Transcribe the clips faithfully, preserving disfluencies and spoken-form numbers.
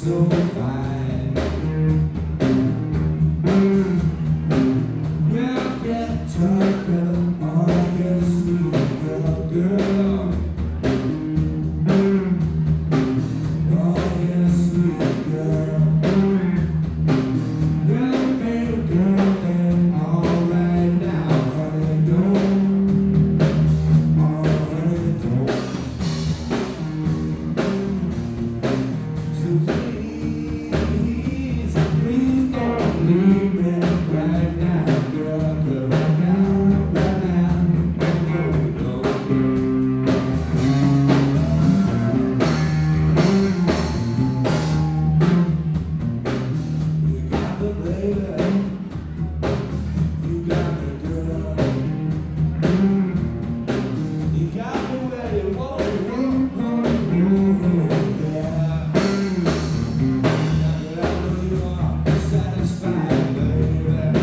so fine. Well, get talking on your sweet girl, girl. Oh, your sweet girl. Well, baby girl, then all right now, honey, don't. Oh, honey, don't. So please, please don't leave me right now, girl, girl, right now, right now, no, no. You got me, baby, you got me, girl. You got me where you want me, yeah. But I know you are satisfied, baby.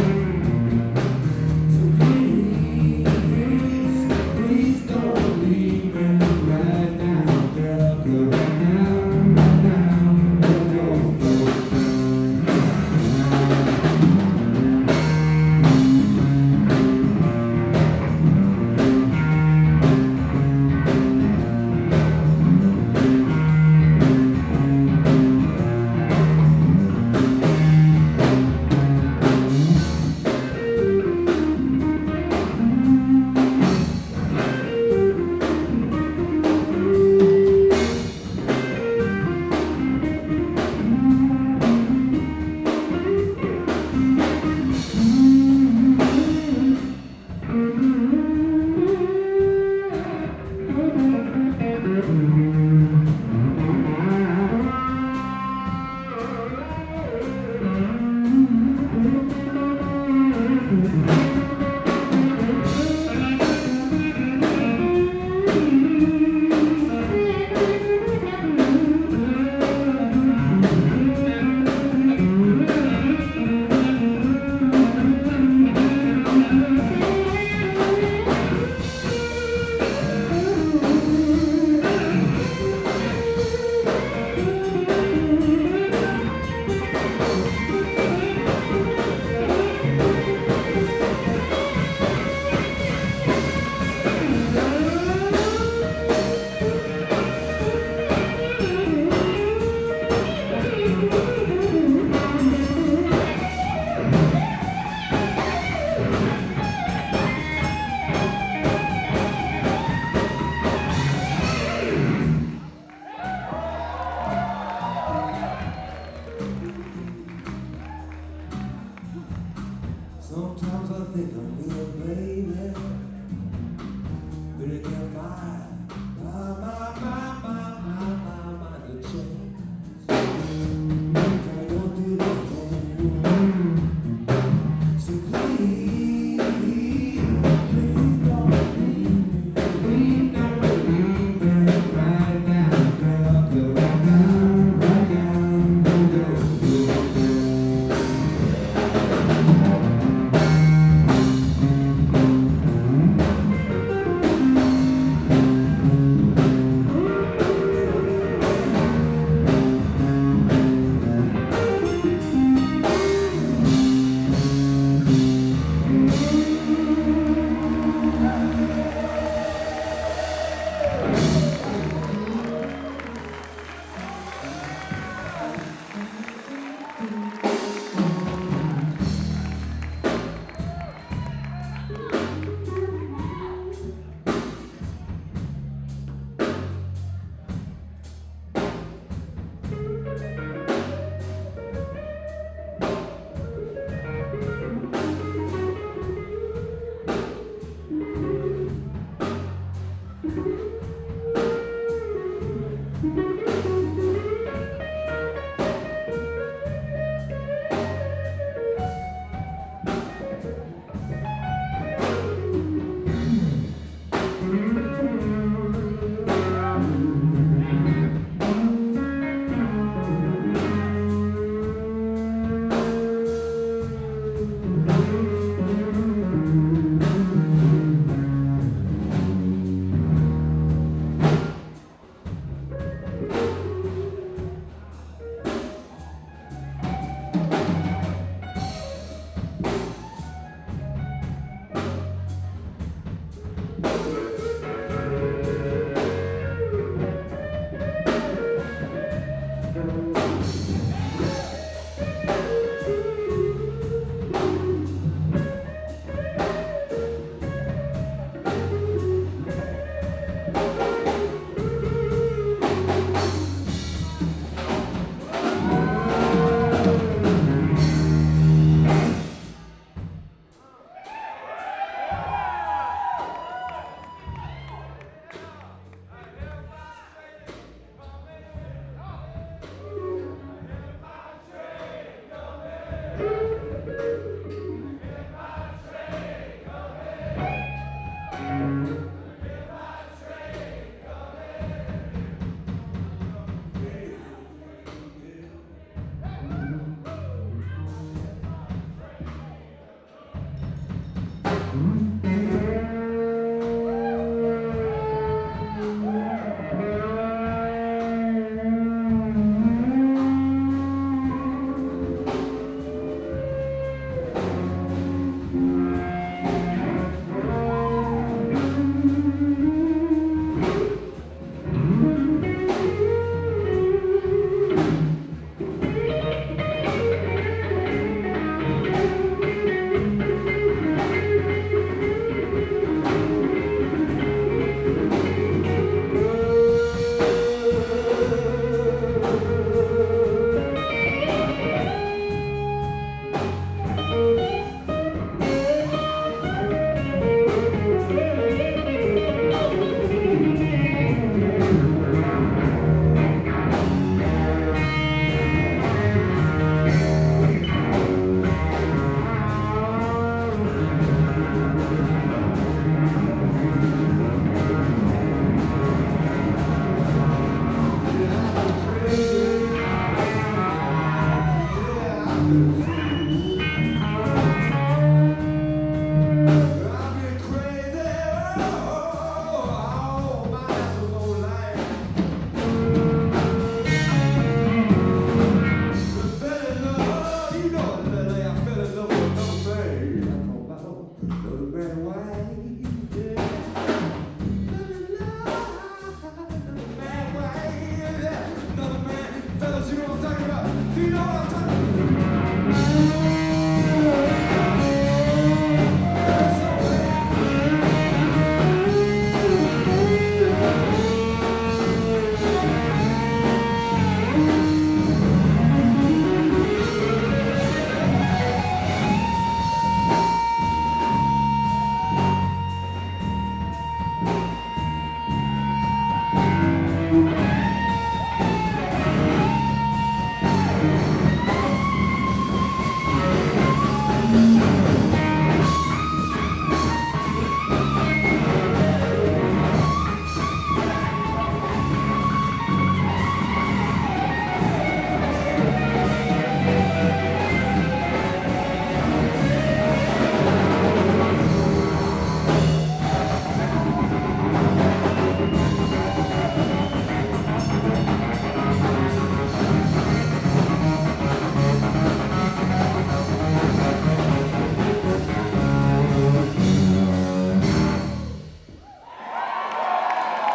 So please, please don't leave me right now, girl, girl, right now, right now, no, no, no. Sometimes I think I'm real, baby. But again, my, my, my, my, my, my, my, my, the change. I don't do that anymore. So please, please don't leave me. Please don't leave me right now, girl, girl, right now, right now, girl, girl, girl. Do you know what I'm talking about?